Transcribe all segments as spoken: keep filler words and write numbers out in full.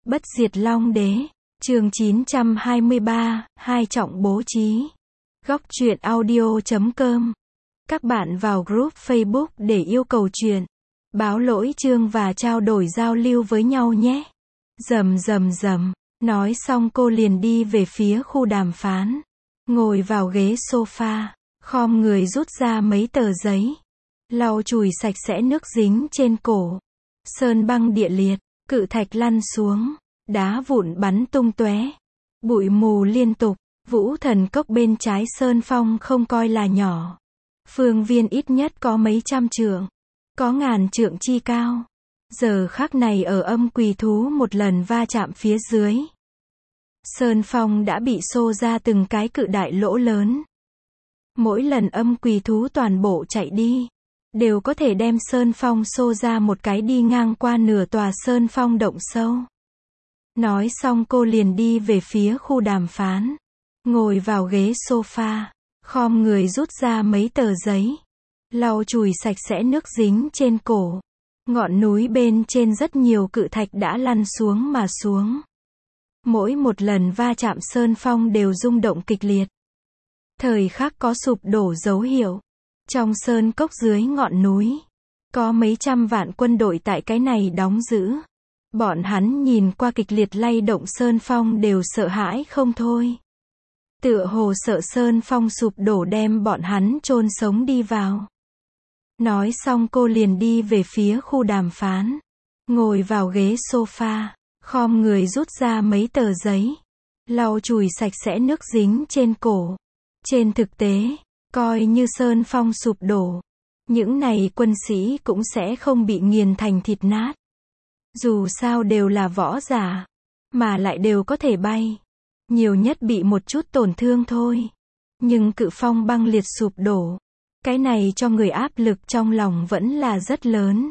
Bất diệt Long Đế. Chương chín trăm hai mươi ba, hai trọng bố trí. Góc truyện audio chấm com. Các bạn vào group Facebook để yêu cầu truyện, báo lỗi chương và trao đổi giao lưu với nhau nhé. Rầm rầm rầm. Nói xong cô liền đi về phía khu đàm phán. Ngồi vào ghế sofa, khom người rút ra mấy tờ giấy. Lau chùi sạch sẽ nước dính trên cổ. Sơn băng địa liệt, cự thạch lăn xuống, đá vụn bắn tung tóe, bụi mù liên tục. Vũ Thần Cốc bên trái Sơn Phong không coi là nhỏ. Phương viên ít nhất có mấy trăm trượng, có ngàn trượng chi cao. Giờ khắc này ở Âm Quỳ Thú một lần va chạm phía dưới, Sơn Phong đã bị xô ra từng cái cự đại lỗ lớn. Mỗi lần Âm Quỳ Thú toàn bộ chạy đi, đều có thể đem Sơn Phong xô ra một cái đi ngang qua nửa tòa Sơn Phong động sâu. Nói xong cô liền đi về phía khu đàm phán. Ngồi vào ghế sofa, khom người rút ra mấy tờ giấy. Lau chùi sạch sẽ nước dính trên cổ. Ngọn núi bên trên rất nhiều cự thạch đã lăn xuống mà xuống. Mỗi một lần va chạm Sơn Phong đều rung động kịch liệt. Thời khắc có sụp đổ dấu hiệu. Trong sơn cốc dưới ngọn núi, có mấy trăm vạn quân đội tại cái này đóng giữ. Bọn hắn nhìn qua kịch liệt lay động Sơn Phong đều sợ hãi không thôi. Tựa hồ sợ Sơn Phong sụp đổ đem bọn hắn chôn sống đi vào. Nói xong cô liền đi về phía khu đàm phán. Ngồi vào ghế sofa, khom người rút ra mấy tờ giấy. Lau chùi sạch sẽ nước dính trên cổ. Trên thực tế, coi như Sơn Phong sụp đổ, những này quân sĩ cũng sẽ không bị nghiền thành thịt nát. Dù sao đều là võ giả, mà lại đều có thể bay. Nhiều nhất bị một chút tổn thương thôi. Nhưng cự phong băng liệt sụp đổ, cái này cho người áp lực trong lòng vẫn là rất lớn.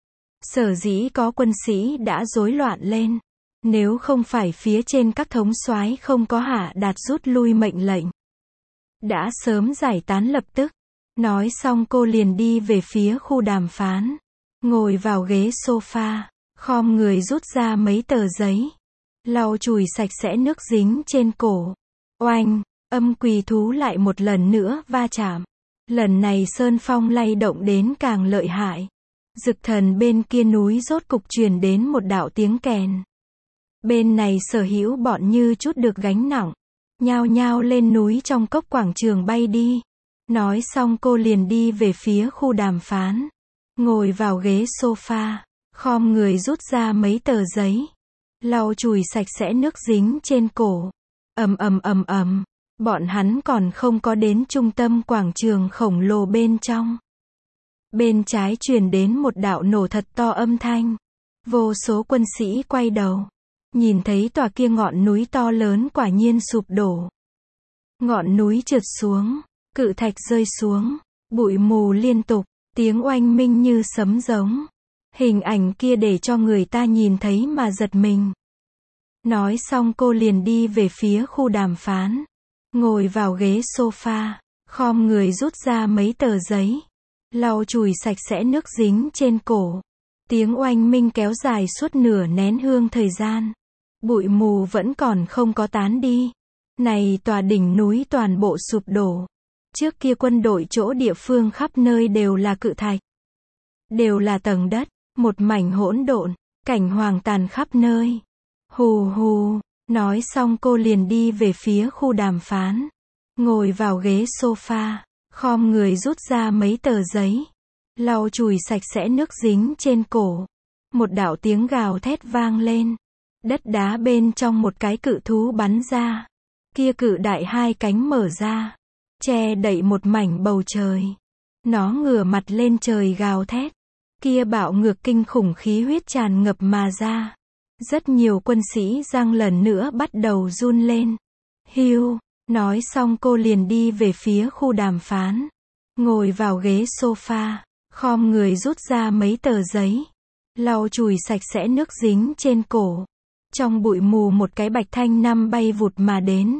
Sở dĩ có quân sĩ đã rối loạn lên. Nếu không phải phía trên các thống soái không có hạ đạt rút lui mệnh lệnh, đã sớm giải tán lập tức. Nói xong cô liền đi về phía khu đàm phán. Ngồi vào ghế sofa, khom người rút ra mấy tờ giấy. Lau chùi sạch sẽ nước dính trên cổ. Oanh, Âm Quỳ Thú lại một lần nữa va chạm. Lần này Sơn Phong lay động đến càng lợi hại. Dực Thần bên kia núi rốt cục truyền đến một đạo tiếng kèn. Bên này sở hữu bọn như chút được gánh nặng, nhao nhao lên núi trong cốc quảng trường bay đi. Nói xong cô liền đi về phía khu đàm phán. Ngồi vào ghế sofa, khom người rút ra mấy tờ giấy. Lau chùi sạch sẽ nước dính trên cổ. Ầm ầm ầm ầm, bọn hắn còn không có đến trung tâm quảng trường khổng lồ bên trong. Bên trái truyền đến một đạo nổ thật to âm thanh. Vô số quân sĩ quay đầu, nhìn thấy tòa kia ngọn núi to lớn quả nhiên sụp đổ. Ngọn núi trượt xuống, cự thạch rơi xuống, bụi mù liên tục, tiếng oanh minh như sấm giống. Hình ảnh kia để cho người ta nhìn thấy mà giật mình. Nói xong cô liền đi về phía khu đàm phán. Ngồi vào ghế sofa, khom người rút ra mấy tờ giấy. Lau chùi sạch sẽ nước dính trên cổ. Tiếng oanh minh kéo dài suốt nửa nén hương thời gian. Bụi mù vẫn còn không có tán đi. Này tòa đỉnh núi toàn bộ sụp đổ. Trước kia quân đội chỗ địa phương khắp nơi đều là cự thạch, đều là tầng đất, một mảnh hỗn độn, cảnh hoàng tàn khắp nơi. Hù hù, nói xong cô liền đi về phía khu đàm phán. Ngồi vào ghế sofa, khom người rút ra mấy tờ giấy. Lau chùi sạch sẽ nước dính trên cổ. Một đạo tiếng gào thét vang lên. Đất đá bên trong một cái cự thú bắn ra. Kia cự đại hai cánh mở ra, che đậy một mảnh bầu trời. Nó ngửa mặt lên trời gào thét. Kia bạo ngược kinh khủng khí huyết tràn ngập mà ra. Rất nhiều quân sĩ răng lần nữa bắt đầu run lên. Hiu, nói xong cô liền đi về phía khu đàm phán. Ngồi vào ghế sofa, khom người rút ra mấy tờ giấy. Lau chùi sạch sẽ nước dính trên cổ. Trong bụi mù một cái bạch thanh năm bay vụt mà đến.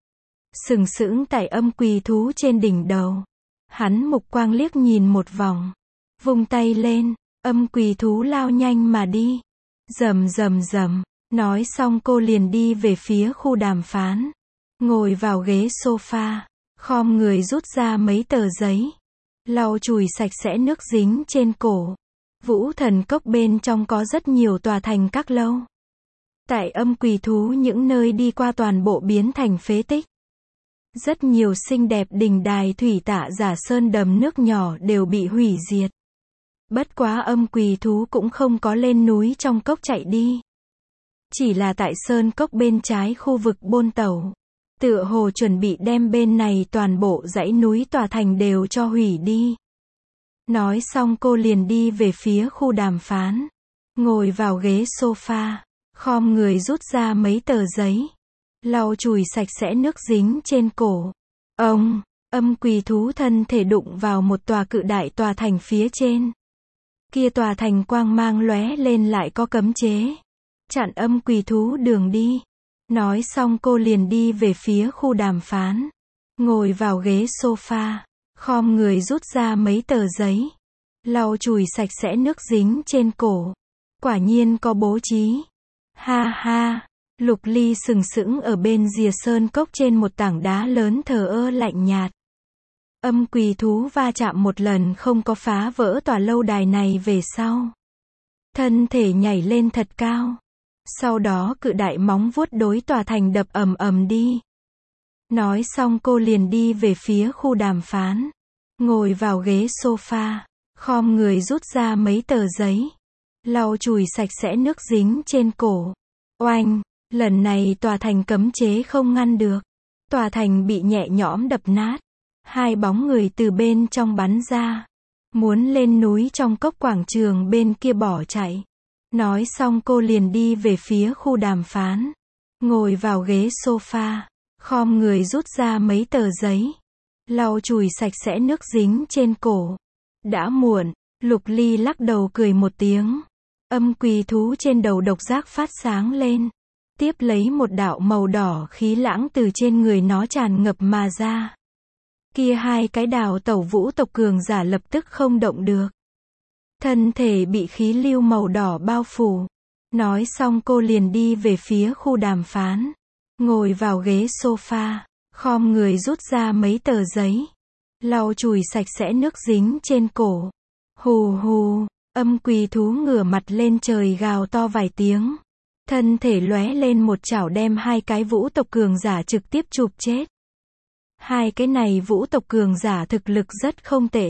Sừng sững tại Âm Quỳ Thú trên đỉnh đầu. Hắn mục quang liếc nhìn một vòng. Vung tay lên, Âm Quỳ Thú lao nhanh mà đi. Rầm rầm rầm, Nói xong cô liền đi về phía khu đàm phán. Ngồi vào ghế sofa, khom người rút ra mấy tờ giấy, lau chùi sạch sẽ nước dính trên cổ. Vũ Thần Cốc bên trong có rất nhiều tòa thành các lâu. Tại Âm Quỷ Thú những nơi đi qua toàn bộ biến thành phế tích. Rất nhiều xinh đẹp đình đài thủy tạ giả sơn đầm nước nhỏ đều bị hủy diệt. Bất quá Âm Quỷ Thú cũng không có lên núi trong cốc chạy đi. Chỉ là tại sơn cốc bên trái khu vực bôn tẩu. Tựa hồ chuẩn bị đem bên này toàn bộ dãy núi tòa thành đều cho hủy đi. Nói xong cô liền đi về phía khu đàm phán. Ngồi vào ghế sofa, khom người rút ra mấy tờ giấy, lau chùi sạch sẽ nước dính trên cổ. Ông, Âm Quỷ Thú thân thể đụng vào một tòa cự đại tòa thành phía trên. Kia tòa thành quang mang lóe lên lại có cấm chế. Chặn Âm Quỷ Thú đường đi. Nói xong cô liền đi về phía khu đàm phán. Ngồi vào ghế sofa, khom người rút ra mấy tờ giấy, lau chùi sạch sẽ nước dính trên cổ. Quả nhiên có bố trí. Ha ha, Lục Ly sừng sững ở bên rìa sơn cốc trên một tảng đá lớn thờ ơ lạnh nhạt. Âm Quỷ Thú va chạm một lần không có phá vỡ tòa lâu đài này về sau. Thân thể nhảy lên thật cao. Sau đó cự đại móng vuốt đối tòa thành đập ầm ầm đi. Nói xong cô liền đi về phía khu đàm phán. Ngồi vào ghế sofa, khom người rút ra mấy tờ giấy, lau chùi sạch sẽ nước dính trên cổ. Oanh, lần này tòa thành cấm chế không ngăn được. Tòa thành bị nhẹ nhõm đập nát. Hai bóng người từ bên trong bắn ra. Muốn lên núi trong cốc quảng trường bên kia bỏ chạy. Nói xong cô liền đi về phía khu đàm phán. Ngồi vào ghế sofa, khom người rút ra mấy tờ giấy, lau chùi sạch sẽ nước dính trên cổ. Đã muộn, Lục Ly lắc đầu cười một tiếng. Âm Quỷ Thú trên đầu độc giác phát sáng lên. Tiếp lấy một đạo màu đỏ khí lãng từ trên người nó tràn ngập mà ra. Kia hai cái đào tẩu vũ tộc cường giả lập tức không động được. Thân thể bị khí lưu màu đỏ bao phủ. Nói xong cô liền đi về phía khu đàm phán. Ngồi vào ghế sofa, khom người rút ra mấy tờ giấy, lau chùi sạch sẽ nước dính trên cổ. Hù hù, Âm Quỷ Thú ngửa mặt lên trời gào to vài tiếng. Thân thể lóe lên một chảo đem hai cái vũ tộc cường giả trực tiếp chụp chết. Hai cái này vũ tộc cường giả thực lực rất không tệ.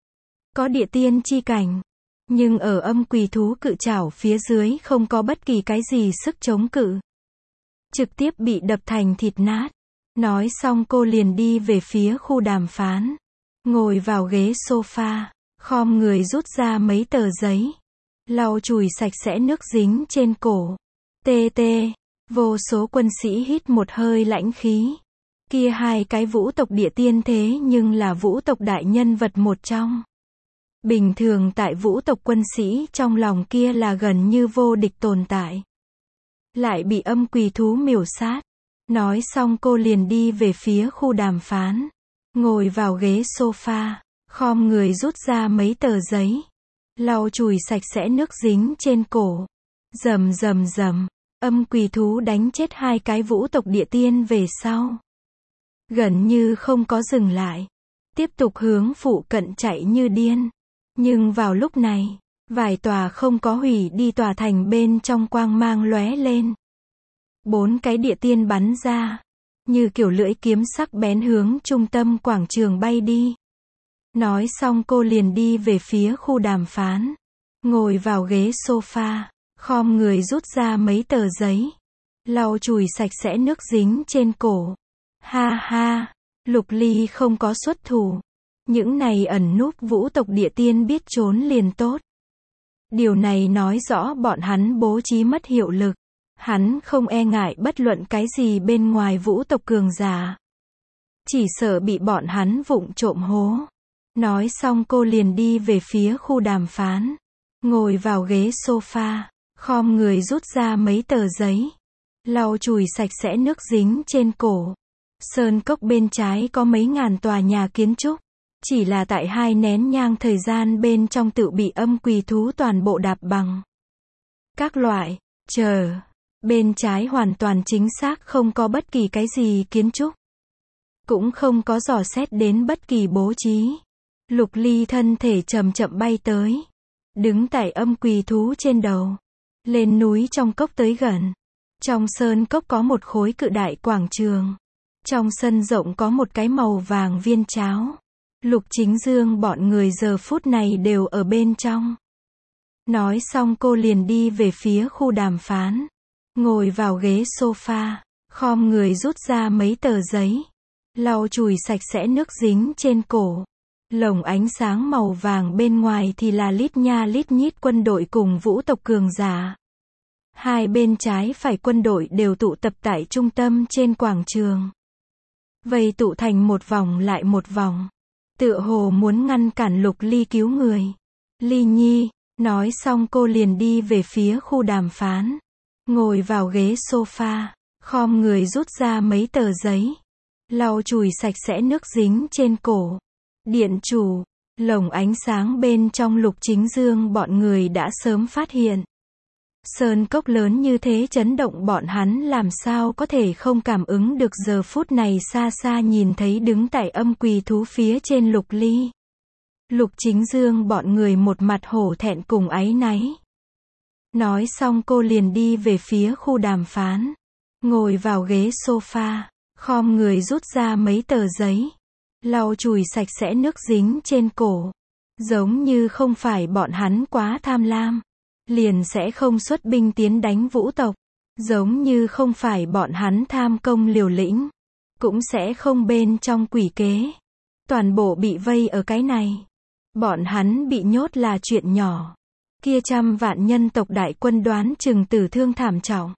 Có địa tiên chi cảnh. Nhưng ở Âm Quỷ Thú cự chảo phía dưới không có bất kỳ cái gì sức chống cự. Trực tiếp bị đập thành thịt nát. Nói xong cô liền đi về phía khu đàm phán. Ngồi vào ghế sofa, khom người rút ra mấy tờ giấy, lau chùi sạch sẽ nước dính trên cổ. Tê tê, vô số quân sĩ hít một hơi lãnh khí. Kia hai cái vũ tộc địa tiên thế nhưng là vũ tộc đại nhân vật một trong. Bình thường tại vũ tộc quân sĩ trong lòng kia là gần như vô địch tồn tại. Lại bị Âm Quỷ Thú miểu sát. Nói xong cô liền đi về phía khu đàm phán. Ngồi vào ghế sofa, khom người rút ra mấy tờ giấy, lau chùi sạch sẽ nước dính trên cổ. Rầm rầm rầm, Âm Quỷ Thú đánh chết hai cái vũ tộc địa tiên về sau. Gần như không có dừng lại. Tiếp tục hướng phụ cận chạy như điên. Nhưng vào lúc này, vài tòa không có hủy đi tòa thành bên trong quang mang lóe lên. Bốn cái địa tiên bắn ra, như kiểu lưỡi kiếm sắc bén hướng trung tâm quảng trường bay đi. Nói xong cô liền đi về phía khu đàm phán. Ngồi vào ghế sofa, khom người rút ra mấy tờ giấy, lau chùi sạch sẽ nước dính trên cổ. Ha ha, Lục Ly không có xuất thủ. Những này ẩn núp vũ tộc địa tiên biết trốn liền tốt. Điều này nói rõ bọn hắn bố trí mất hiệu lực. Hắn không e ngại bất luận cái gì bên ngoài vũ tộc cường giả. Chỉ sợ bị bọn hắn vụng trộm hố. Nói xong cô liền đi về phía khu đàm phán. Ngồi vào ghế sofa, khom người rút ra mấy tờ giấy, lau chùi sạch sẽ nước dính trên cổ. Sơn cốc bên trái có mấy ngàn tòa nhà kiến trúc. Chỉ là tại hai nén nhang thời gian bên trong tự bị Âm Quỷ Thú toàn bộ đạp bằng. Các loại, chờ, Bên trái hoàn toàn chính xác không có bất kỳ cái gì kiến trúc. Cũng không có dò xét đến bất kỳ bố trí. Lục Ly thân thể chậm chậm bay tới. Đứng tại âm quỳ thú trên đầu. Lên núi trong cốc tới gần. Trong sơn cốc có một khối cự đại quảng trường. Trong sân rộng có một cái màu vàng viên cháo. Lục Chính Dương bọn người giờ phút này đều ở bên trong. Nói xong cô liền đi về phía khu đàm phán. Ngồi vào ghế sofa. Khom người rút ra mấy tờ giấy. Lau chùi sạch sẽ nước dính trên cổ. Lồng ánh sáng màu vàng bên ngoài thì là lít nha lít nhít quân đội cùng vũ tộc cường giả. Hai bên trái phải quân đội đều tụ tập tại trung tâm trên quảng trường. Vây tụ thành một vòng lại một vòng. Tựa hồ muốn ngăn cản Lục Ly cứu người. Ly Nhi, nói xong cô liền đi về phía khu đàm phán. Ngồi vào ghế sofa, khom người rút ra mấy tờ giấy. Lau chùi sạch sẽ nước dính trên cổ. Điện chủ, lồng ánh sáng bên trong Lục Chính Dương bọn người đã sớm phát hiện. Sơn cốc lớn như thế chấn động bọn hắn làm sao có thể không cảm ứng được giờ phút này xa xa nhìn thấy đứng tại âm quỳ thú phía trên Lục Ly. Lục Chính Dương bọn người một mặt hổ thẹn cùng áy náy. Nói xong cô liền đi về phía khu đàm phán. Ngồi vào ghế sofa, khom người rút ra mấy tờ giấy. Lau chùi sạch sẽ nước dính trên cổ. Giống như không phải bọn hắn quá tham lam. Liền sẽ không xuất binh tiến đánh vũ tộc. Giống như không phải bọn hắn tham công liều lĩnh. Cũng sẽ không bên trong quỷ kế. Toàn bộ bị vây ở cái này. Bọn hắn bị nhốt là chuyện nhỏ. Kia trăm vạn nhân tộc đại quân đoán chừng tử thương thảm trọng.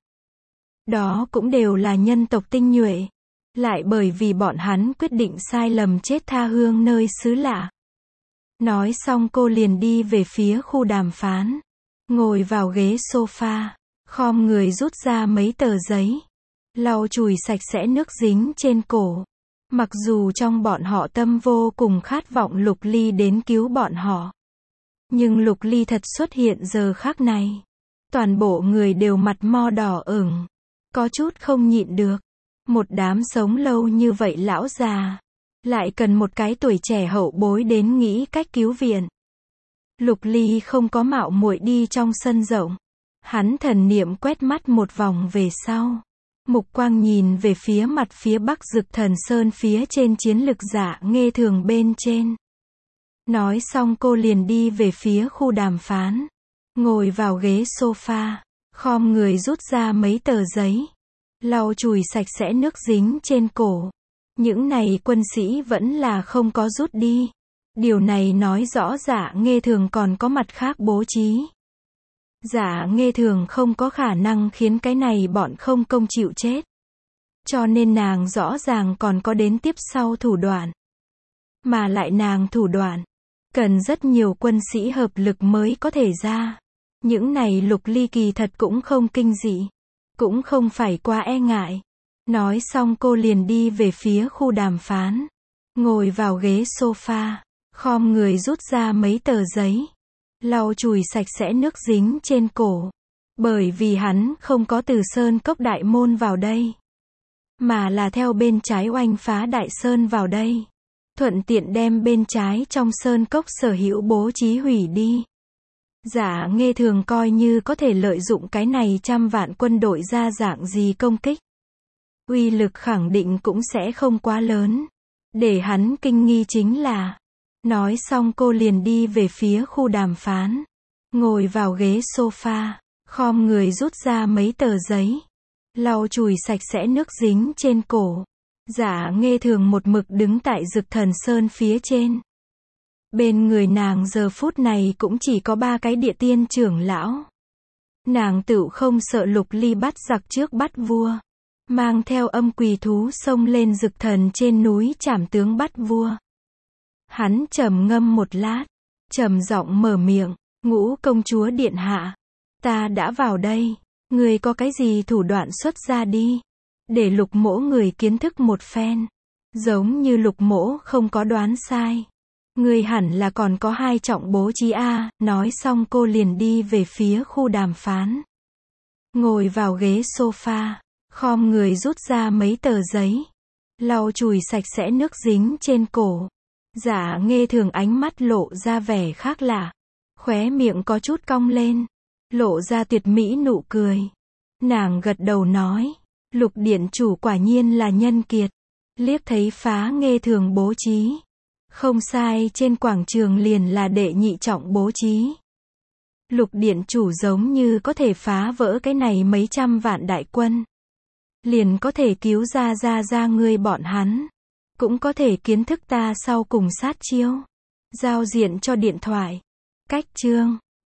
Đó cũng đều là nhân tộc tinh nhuệ. Lại bởi vì bọn hắn quyết định sai lầm chết tha hương nơi xứ lạ. Nói xong cô liền đi về phía khu đàm phán. Ngồi vào ghế sofa, khom người rút ra mấy tờ giấy. Lau chùi sạch sẽ nước dính trên cổ. Mặc dù trong bọn họ tâm vô cùng khát vọng Lục Ly đến cứu bọn họ. Nhưng Lục Ly thật xuất hiện giờ khắc này. Toàn bộ người đều mặt mo đỏ ửng. Có chút không nhịn được. Một đám sống lâu như vậy lão già. Lại cần một cái tuổi trẻ hậu bối đến nghĩ cách cứu viện. Lục Ly không có mạo muội đi trong sân rộng. Hắn thần niệm quét mắt một vòng về sau. Mục quang nhìn về phía mặt phía bắc Dực Thần Sơn phía trên chiến lực giả Nghê Thường bên trên. Nói xong cô liền đi về phía khu đàm phán. Ngồi vào ghế sofa, khom người rút ra mấy tờ giấy. Lau chùi sạch sẽ nước dính trên cổ. Những này quân sĩ vẫn là không có rút đi. Điều này nói rõ Giả Nghê Thường còn có mặt khác bố trí. Giả Nghê Thường không có khả năng khiến cái này bọn không công chịu chết. Cho nên nàng rõ ràng còn có đến tiếp sau thủ đoạn. Mà lại nàng thủ đoạn. Cần rất nhiều quân sĩ hợp lực mới có thể ra. Những này Lục Ly kỳ thật cũng không kinh dị. Cũng không phải quá e ngại. Nói xong cô liền đi về phía khu đàm phán. Ngồi vào ghế sofa. Khom người rút ra mấy tờ giấy. Lau chùi sạch sẽ nước dính trên cổ. Bởi vì hắn không có từ sơn cốc đại môn vào đây. Mà là theo bên trái oanh phá đại sơn vào đây. Thuận tiện đem bên trái trong sơn cốc sở hữu bố trí hủy đi. Giả Nghê Thường coi như có thể lợi dụng cái này trăm vạn quân đội ra dạng gì công kích. Uy lực khẳng định cũng sẽ không quá lớn. Để hắn kinh nghi chính là. Nói xong cô liền đi về phía khu đàm phán. Ngồi vào ghế sofa, khom người rút ra mấy tờ giấy. Lau chùi sạch sẽ nước dính trên cổ. Giả Nghê Thường một mực đứng tại Dực Thần Sơn phía trên. Bên người nàng giờ phút này cũng chỉ có ba cái địa tiên trưởng lão. Nàng tựu không sợ Lục Ly bắt giặc trước bắt vua. Mang theo âm quỳ thú xông lên Dực Thần trên núi trảm tướng bắt vua. Hắn trầm ngâm một lát, trầm giọng mở miệng, Ngũ công chúa điện hạ, ta đã vào đây, người có cái gì thủ đoạn xuất ra đi, để Lục mỗ người kiến thức một phen. Giống như Lục mỗ không có đoán sai, người hẳn là còn có hai trọng bố trí a. Nói xong cô liền đi về phía khu đàm phán. ngồi vào ghế sofa, khom người rút ra mấy tờ giấy, lau chùi sạch sẽ nước dính trên cổ. Dạ Nghê Thường ánh mắt lộ ra vẻ khác lạ, khóe miệng có chút cong lên, lộ ra tuyệt mỹ nụ cười. Nàng gật đầu nói, Lục điện chủ quả nhiên là nhân kiệt. Liếc thấy Phá Nghê Thường bố trí, không sai, trên quảng trường liền là đệ nhị trọng bố trí. Lục điện chủ giống như có thể phá vỡ cái này mấy trăm vạn đại quân, liền có thể cứu ra ra ra ngươi bọn hắn, cũng có thể kiến thức ta sau cùng sát chiêu, giao diện cho điện thoại. Cách chương